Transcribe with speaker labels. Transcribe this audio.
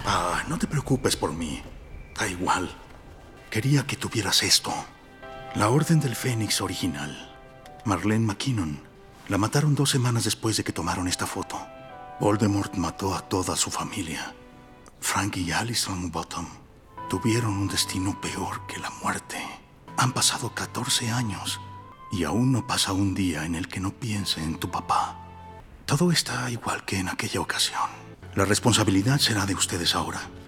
Speaker 1: No te preocupes por mí. Da igual. Quería que tuvieras esto. La Orden del Fénix original. Marlene McKinnon. La mataron 2 semanas después de que tomaron esta foto. Voldemort mató a toda su familia. Frank y Allison Bottom tuvieron un destino peor que la muerte. Han pasado 14 años y aún no pasa un día en el que no piense en tu papá. Todo está igual que en aquella ocasión. La responsabilidad será de ustedes ahora.